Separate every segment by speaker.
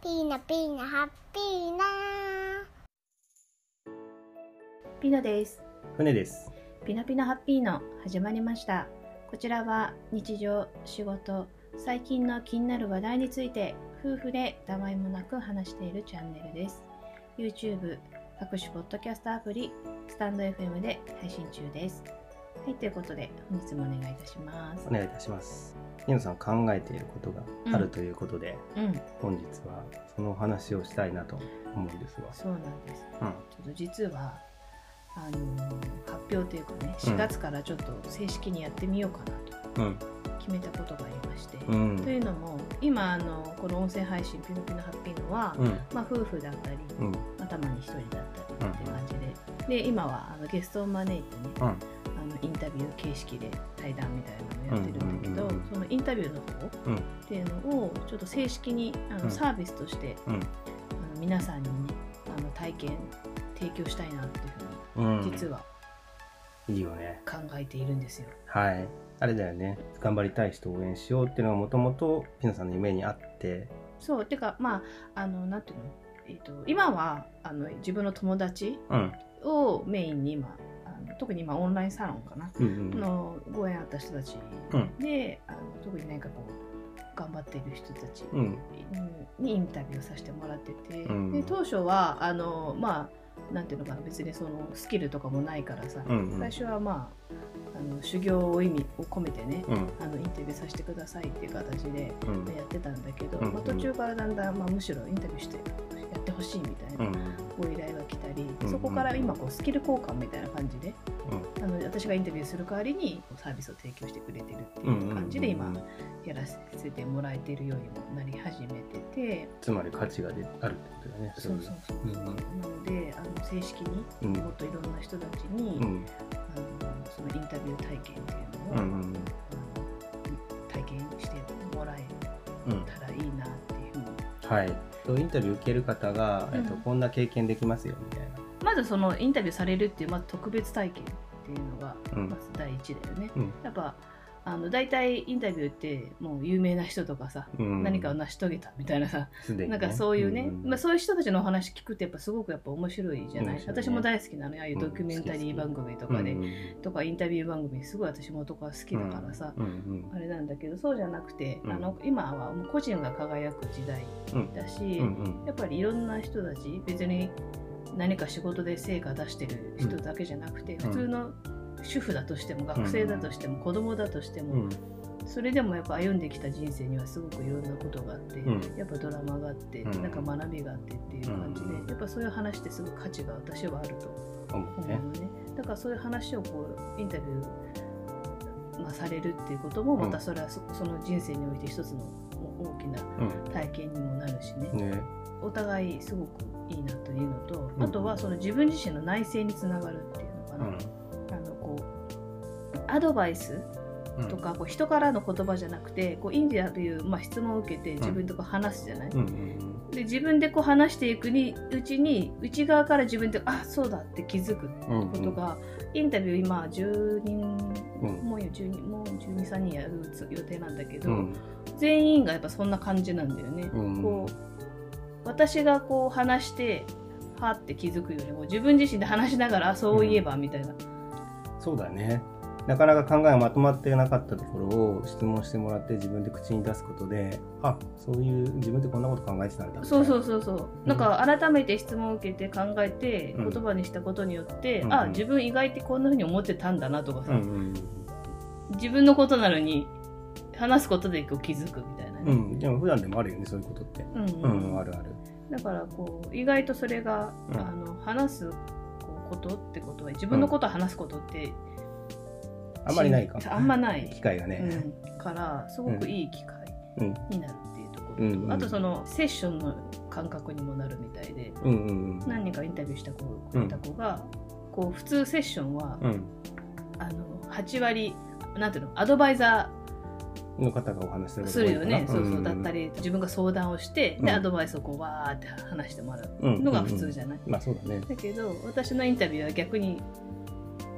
Speaker 1: ピーナピーナハッピーナ
Speaker 2: ピノです。
Speaker 3: 船です。
Speaker 2: ピノピノハッピーノ始まりました。こちらは日常、仕事、最近の気になる話題について夫婦でたわいもなく話しているチャンネルです。YouTube、各種ポッドキャストアプリ、スタンド FM で配信中です。はい、ということで本日もお願いいたします。
Speaker 3: お願いいたします。ピノさん考えていることがあるということで、本日はそのお話をしたいなと思うんですが。
Speaker 2: そうなんです。ちょっと実は発表というかね、4月からちょっと正式にやってみようかなと決めたことがありまして、というのも今この音声配信ピノピノハッピーノは、夫婦だったり、たまに一人だったりって感じで、で今はゲストを招いてね、インタビュー形式で対談みたいなのをやってるんだけど、そのインタビューの方っていうのをちょっと正式にサービスとして、皆さんにね体験提供したいなっていうふうに、実はい
Speaker 3: いよね
Speaker 2: 考えているんですよ。
Speaker 3: はい、あれだよね、頑張りたい人を応援しようっていうのがもともとピノさんの夢にあって。
Speaker 2: そうてかなんていうの、今は自分の友達をメインに今特に今オンラインサロンかな、のご縁あった人たちで、特に何かこう頑張っている人たちにインタビューをさせてもらってて、で当初はなんていうのかな、別にそのスキルとかもないからさ、最初は修行を意味を込めてね、インタビューさせてくださいっていう形でやってたんだけど、途中からだんだん、むしろインタビューしてやってほしいみたいなご依頼が来たり、そこから今こうスキル交換みたいな感じで、私がインタビューする代わりにサービスを提供してくれてるっていう感じで今やらせてもらえてるようにもなり始めてて、
Speaker 3: つまり価値があるってことだね。
Speaker 2: そうなので正式にもっといろんな人たちに、そのインタビュー体験っていうのを、体験してもらえたらいいなっていうふうに、
Speaker 3: インタビュー受ける方が、こんな経験できますよみたいな。
Speaker 2: まずそのインタビューされるっていう、特別体験っていうのがまず第一だよね。やっぱ大体インタビューってもう有名な人とかさ、何かを成し遂げたみたいなさ、なんかそういうね、そういう人たちのお話聞くとやっぱすごく面白いじゃない。私も大好きなのよ、ああいうドキュメンタリー番組とかで、とかインタビュー番組すごい私もとか好きだからさ、あれなんだけど、そうじゃなくて、今はもう個人が輝く時代だし、やっぱりいろんな人たち、別に何か仕事で成果出してる人だけじゃなくて、普通の主婦だとしても学生だとしても子供だとしても、それでもやっぱ歩んできた人生にはすごくいろんなことがあって、やっぱドラマがあって、なんか学びがあってっていう感じで、やっぱそういう話ってすごく価値が私はあると思うのね。だからそういう話をこうインタビュー、されるっていうこともまたそれはその人生において一つの大きな体験にもなるしね、お互いすごくいいなというのと、あとはその自分自身の内省につながるっていうのかな。アドバイスとか、人からの言葉じゃなくて、インタビュー、質問を受けて自分と話すじゃない。で自分で話していくうちに内側から自分でそうだって気づくことが、インタビュー今10人、もう12、13人やる予定なんだけど、全員がやっぱそんな感じなんだよね。私が話してはって気づくよりも自分自身で話しながらそういえばみたいな、
Speaker 3: そうだね。なかなか考えがまとまってなかったところを質問してもらって自分で口に出すことで、そういう自分でこんなこと考えてたんだ。そう、
Speaker 2: なんか改めて質問を受けて考えて言葉にしたことによって、自分意外とこんな風に思ってたんだなとかさ、自分のことなのに話すことで気づくみたいなね。
Speaker 3: でも普段でもあるよね、そういうことって。あるある。
Speaker 2: だから意外とそれが、話すことってことは、自分のことを話すことって
Speaker 3: あんまりないか。
Speaker 2: あんまない
Speaker 3: 機会がね。
Speaker 2: からすごくいい機会になるっていうところと、あとそのセッションの感覚にもなるみたいで、何人かインタビューした子が普通セッションは8割なんていうの、アドバイザー
Speaker 3: の方がお話
Speaker 2: するよね。だったり自分が相談をして、でアドバイスをわーって話してもらうのが普通じゃない。
Speaker 3: そうだね。
Speaker 2: だけど私のインタビューは逆に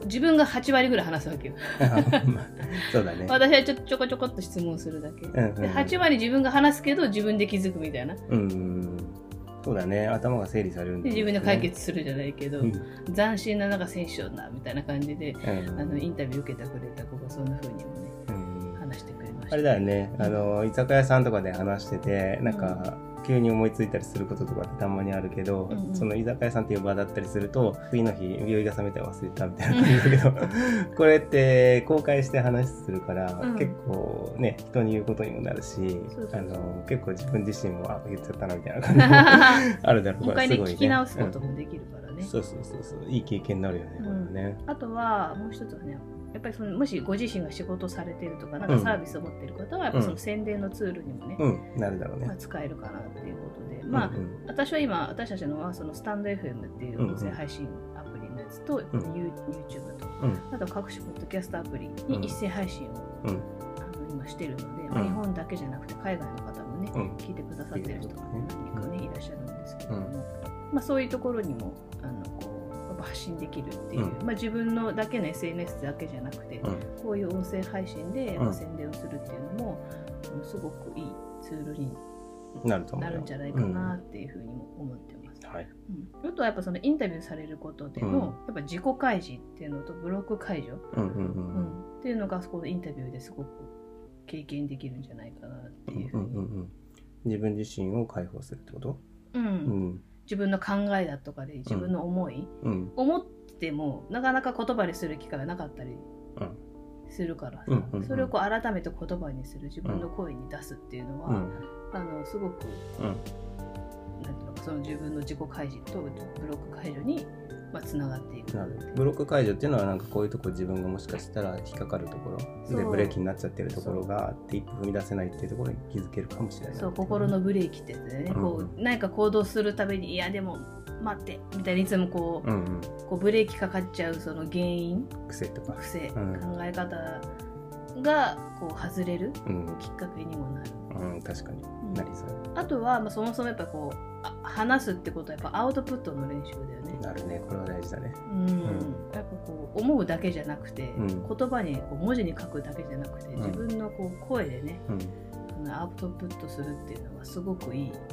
Speaker 2: 自分が8割ぐらい話すわけよ
Speaker 3: そうだね。
Speaker 2: 私はちょこちょこっと質問するだけ、で8割自分が話すけど自分で気づくみたいな。
Speaker 3: そうだね、頭が整理されるんだ、ね、
Speaker 2: で自分で解決するじゃないけど、斬新ななんかセッションだみたいな感じで、インタビュー受けてくれた子がそんな風にもね、話してくれました。
Speaker 3: あれだよね、居酒屋さんとかで話しててなんか、急に思いついたりすることとかってたまにあるけど、その居酒屋さんっていう場だったりすると次の日酔いが覚めて忘れたみたいな感じだけどこれって公開して話するから、結構ね人に言うことにもなるし、結構自分自身も言っちゃったなみたいな感じもあるだろうからすごいね。
Speaker 2: もう一回聞き直すこともできるからね。
Speaker 3: そういい経験になるよね、これね。
Speaker 2: あとはもう一つはね、やっぱりもしご自身が仕事されてるとかなんかサービスを持っている方はやっぱその宣伝のツールにもね、
Speaker 3: なるだろうね、
Speaker 2: 使えるかなっていうことで、私は今私たちのはそのスタンド FM っていう音声配信アプリのやつと、YouTube と、あと各種ポッドキャストアプリに一斉配信を、今してるので、日本だけじゃなくて海外の方もね、聞いてくださってる人が何人かねいらっしゃるんですけども、そういうところにも発信できるっていう、自分のだけの SNS だけじゃなくて、こういう音声配信で宣伝をするっていうのも、すごくいいツールになるんじゃないかなっていうふうにも思ってます。あとはやっぱそのインタビューされることでの、やっぱ自己開示っていうのとブロック解除っていうのがこのインタビューですごく経験できるんじゃないかなっていうふうに、
Speaker 3: 自分自身を解放するってこと？
Speaker 2: 自分の考えだとかで自分の思い、思ってもなかなか言葉にする機会がなかったりするからさ、それをこう改めて言葉にする、自分の声に出すっていうのは、すごく、なんていうのか、その自分の自己開示とブロック解除につながっていく。
Speaker 3: ブロック解除っていうのはなんかこういうとこ自分がもしかしたら引っかかるところでブレーキになっちゃってるところがあって一歩踏み出せないっていうところに気づけるかもしれない、
Speaker 2: そう、心のブレーキってやつでね、こう何か行動するためにいやでも待ってみたいにいつもこうブレーキかかっちゃうその原因、癖、考え方がこう外れるきっかけにもなる。
Speaker 3: 確かになりそう。
Speaker 2: あとはそもそもやっぱこう話すってことはやっぱアウトプットの練習だよね。
Speaker 3: なるね、これは大事だね。
Speaker 2: やっぱこう思うだけじゃなくて、言葉にこう文字に書くだけじゃなくて、自分のこう声でね、アウトプットするっていうのはすごくいい。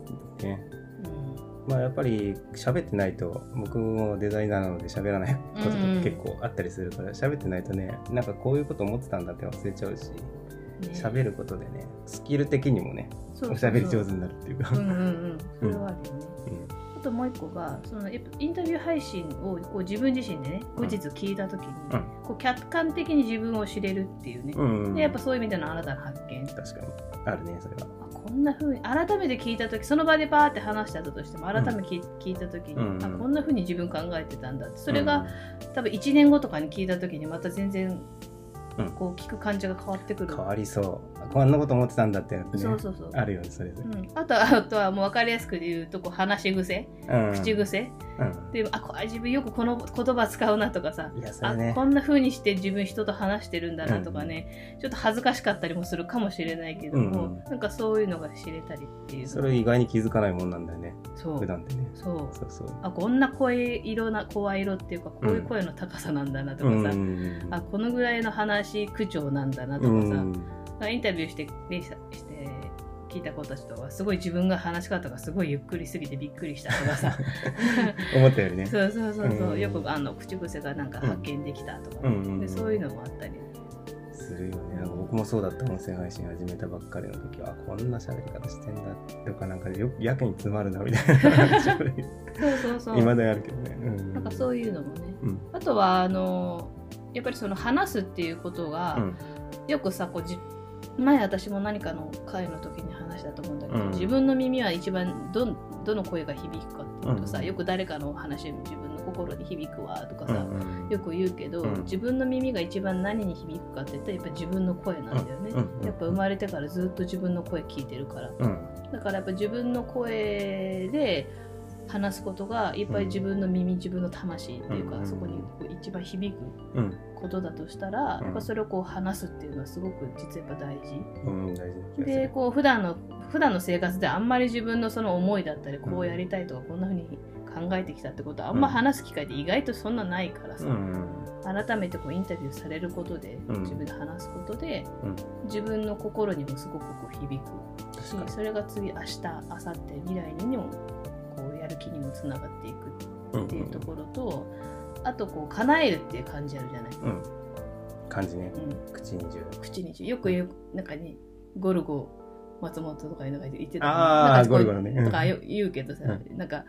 Speaker 3: やっぱり喋ってないと、僕もデザイナーなので喋らないこととか結構あったりするから、喋ってないとね、なんかこういうこと思ってたんだって忘れちゃうし、喋ることでね、スキル的にもね、おしゃべり上手になるっていうか。それはあるよね。あともう一個がそのインタビュー配信をこう自分自身でね後日聞いた時に、こう客観的に自分を知れるっていうね、でやっぱそういう意味での新たな発見、 確かにあるね。それは
Speaker 2: こんな風に改めて聞いた時、その場でバーって話してたとしても改めて聞いた時に、こんな風に自分考えてたんだって、それが多分1年後とかに聞いた時にまた全然こう聞く感じが変わってくる。
Speaker 3: 変わりそう。こんなこと思ってたんだってやつね。あるよね、それぞれ。
Speaker 2: あとはもう分かりやすく言うとこう話し癖、口癖、で自分よくこの言葉使うなとかさ、こんな風にして自分人と話してるんだなとかね、ちょっと恥ずかしかったりもするかもしれないけども、なんかそういうのが知れたりっていう。
Speaker 3: それ意外に気づかないもんなんだよね。普段でね。
Speaker 2: こんな声色っていうかこういう声の高さなんだなとかさ、このぐらいの話口調なんだなとかさ、インタビューして聞いた子たちとはすごい自分が話し方がすごいゆっくりすぎてびっくりしたとかさ
Speaker 3: 思ったよりね。
Speaker 2: よく口癖がなんか発見できたとか、でそういうのもあったり
Speaker 3: するよね。僕もそうだった。音声配信始めたばっかりの時はこんな喋り方してんだとか、なんかよくやけに詰まるなみたいな話を今だにあるけどね、
Speaker 2: なんかそういうのもね、あとはやっぱりその話すっていうことが、よくさこう前私も何かの会の時に話したと思うんだけど、自分の耳は一番どの声が響くかっていうとさ、よく誰かの話自分の心に響くわとかさ、よく言うけど、自分の耳が一番何に響くかって言ったらやっぱ自分の声なんだよね。やっぱ生まれてからずっと自分の声聞いてるから、だからやっぱ自分の声で話すことがいっぱい自分の耳、自分の魂っていうか、そこにこう一番響くことだとしたら、やっぱそれをこう話すっていうのはすごく実はやっぱ大事、でこう普段の生活であんまり自分のその思いだったりこうやりたいとかこんな風に考えてきたってことはあんま話す機会って意外とそんなないからさ、改めてこうインタビューされることで、自分で話すことで、自分の心にもすごくこう響くし、それが次明日明後日未来にもこうやる気にもつながっていくっていうところと、あとこう叶えるっていう感じあるじゃない、
Speaker 3: 感じね、口に10よ
Speaker 2: く言うなんかね、ゴルゴ松本とかいうのが言ってた、
Speaker 3: なんかゴルゴのね
Speaker 2: とか言うけどさ、なんか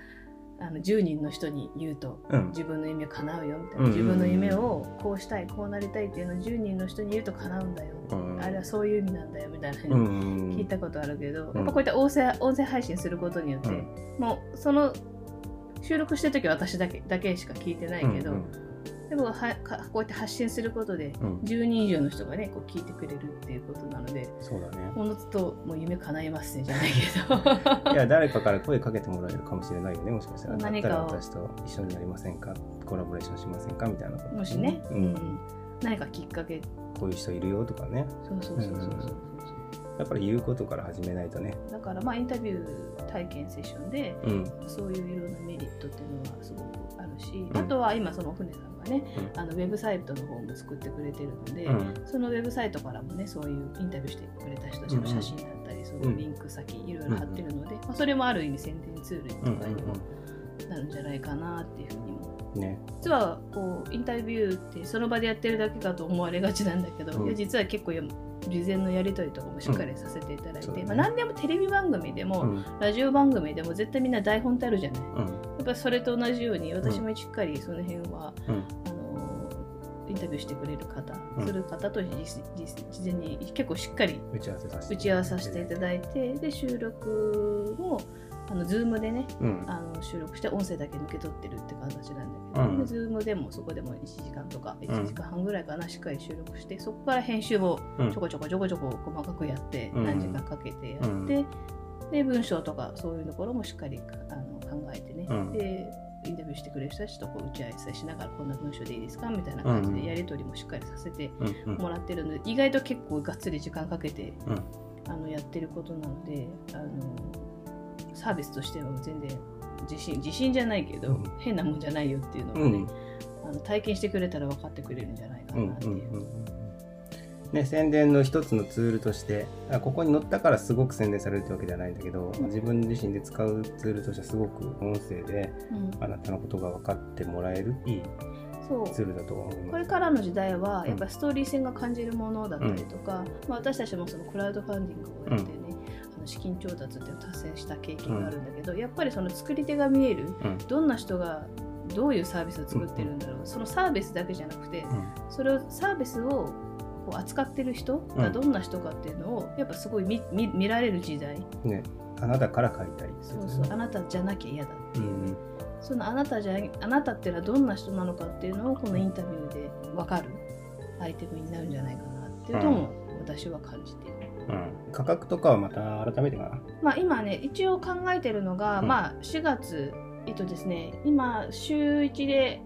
Speaker 2: 10人の人に言うと、自分の夢叶うよみたいな、自分の夢をこうしたいこうなりたいっていうのを10人の人に言うと叶うんだよ、あれはそういう意味なんだよみたいな聞いたことあるけど、やっぱこういった音声配信することによって、もうその収録してる時は私だけしか聞いてないけど、でもこうやって発信することで10人以上の人がねこう聞いてくれるっていうことなので、
Speaker 3: そうだね、
Speaker 2: おのずともう夢叶えますねじゃないけど
Speaker 3: いや誰かから声かけてもらえるかもしれないよね、もしかしたら。何かだったら私と一緒になりませんか、コラボレーションしませんかみたいなこと、
Speaker 2: もしね、何かきっかけ、
Speaker 3: こういう人いるよとかね。そうやっぱり言うことから始めないとね。
Speaker 2: だからまあインタビュー体験セッションで、そういういろんなメリットっていうのはすごくあるし、あとは今その船さんがね、ウェブサイトの方も作ってくれてるので、そのウェブサイトからもねそういうインタビューしてくれた人たちの写真だったり、そのリンク先いろいろ貼ってるので、それもある意味宣伝ツールとかにもなるんじゃないかなっていうふうにも。実はこうインタビューってその場でやってるだけかと思われがちなんだけど、いや実は結構事前のやり取りとかもしっかりさせていただいて、何でもテレビ番組でも、ラジオ番組でも絶対みんな台本ってあるじゃない、やっぱりそれと同じように私もしっかりその辺は、インタビューしてくれる方、する方と事前に結構しっかり打ち合わせさせていただいて、で収録もZoom でね、収録して音声だけ抜け取ってるって形なんだけど、Zoom でもそこでも1時間とか1時間半ぐらいかな、しっかり収録して、そこから編集をちょこちょこ細かくやって、何時間かけてやって、で文章とかそういうところもしっかり考えてね、でインタビューしてくれる人たちとこう打ち合わせしながら、こんな文章でいいですかみたいな感じでやり取りもしっかりさせてもらってるので、意外と結構がっつり時間かけてやってることなので、サービスとしては全然自信じゃないけど、変なもんじゃないよっていうのをね、体験してくれたら分かってくれるんじゃないかなっていう。
Speaker 3: 宣伝の一つのツールとして、ここに載ったからすごく宣伝されるってわけではないんだけど、自分自身で使うツールとしてはすごく音声で、あなたのことが分かってもらえるいいツールだと思います。
Speaker 2: これからの時代はやっぱりストーリー性が感じるものだったりとか、私たちもそのクラウドファンディングをやってね、資金調達っていうのを達成した経験があるんだけど、やっぱりその作り手が見える、どんな人がどういうサービスを作ってるんだろう、そのサービスだけじゃなくて、それをサービスをこう扱ってる人がどんな人かっていうのをやっぱすごい 見られる時代、
Speaker 3: あなたから借りたり、
Speaker 2: あなたじゃなきゃ嫌だっていう、そのあなたっていうのはどんな人なのかっていうのをこのインタビューで分かるアイテムになるんじゃないかなっていうのも私は感じている。
Speaker 3: 価格とかはまた改めてか
Speaker 2: な。今ね一応考えてるのが、4月ですね、今週1で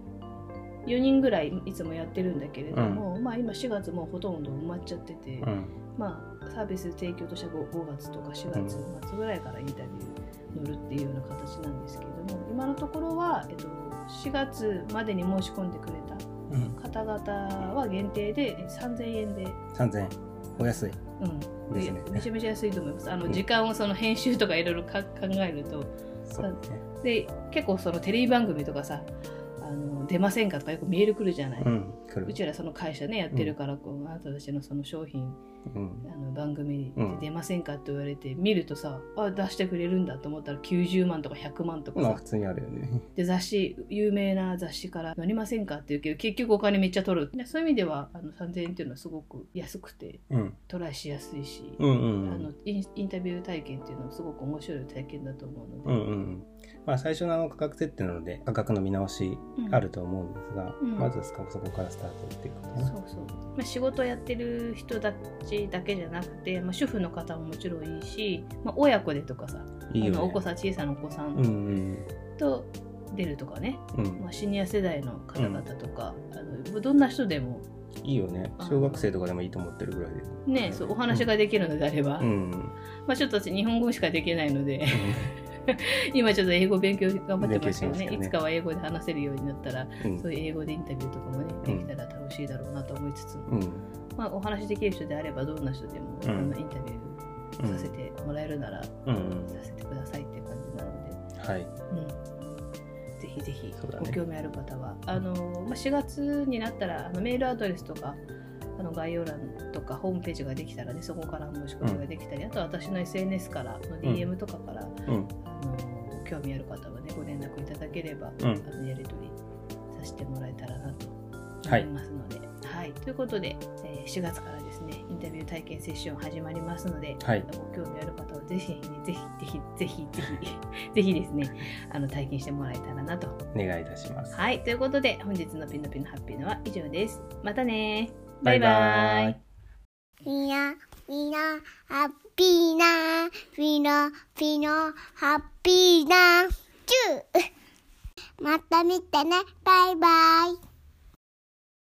Speaker 2: 4人ぐらいいつもやってるんだけれども、今4月もうほとんど埋まっちゃってて、サービス提供としては 5月とか4月末ぐらいからインタビュー乗るっていうような形なんですけれども、今のところは、4月までに申し込んでくれた方々は限定で3000円で。
Speaker 3: 3000円お安い、
Speaker 2: ですね、めちゃめちゃ安いと思います。時間をその編集とかいろいろ考えると、で結構そのテレビ番組とかさ、出ませんかとかよくメール来るじゃない、うちらその会社ねやってるから、あなたたちのその商品、番組で出ませんかって言われて見るとさ、出してくれるんだと思ったら90万とか100万とかさ、
Speaker 3: 普通にあるよね。
Speaker 2: で有名な雑誌から載りませんかって言うけど結局お金めっちゃ取る。そういう意味では3000円っていうのはすごく安くて、トライしやすいし、インタビュー体験っていうのはすごく面白い体験だと思うので、
Speaker 3: 最初の価格設定なので価格の見直しあると思うんですが、まずそこからスタートっていくことね。
Speaker 2: 仕事やってる人たちだけじゃなくて、主婦の方ももちろんいいし、親子でとかさ、小さなお子さんと出るとかね、シニア世代の方々とか、どんな人でも
Speaker 3: いいよね。小学生とかでもいいと思ってるぐらいで
Speaker 2: ね、そうお話ができるのであれば、ちょっと私日本語しかできないので今ちょっと英語勉強頑張ってますけどね、いつかは英語で話せるようになったら、そういう英語でインタビューとかもねできたら楽しいだろうなと思いつつも、お話できる人であればどんな人でも、インタビューさせてもらえるなら、させてくださいっていう感じなので、はい、ぜひぜひご興味ある方は、4月になったらメールアドレスとか概要欄とかホームページができたらね、そこから申し込みができたり、あとは私の SNS からの DM とかから、興味ある方はねご連絡いただければ、やり取りさせてもらえたらなと思いますので、はい、ということで、4月からですねインタビュー体験セッション始まりますので、ご興味ある方はぜひですね体験してもらえたらなと
Speaker 3: お願いいたします。
Speaker 2: はい、ということで本日のピノピノハッピーのは以上です。またね、バイバイ。
Speaker 1: みんなハッピーなピノピノハッピーなチューまた見てね、バイバイ。